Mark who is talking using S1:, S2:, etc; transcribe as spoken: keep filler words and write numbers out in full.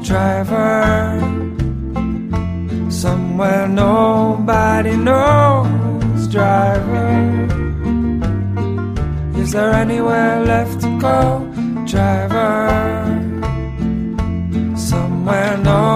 S1: driver. Somewhere nobody knows, driver. Is there anywhere left to go, driver? Somewhere nobody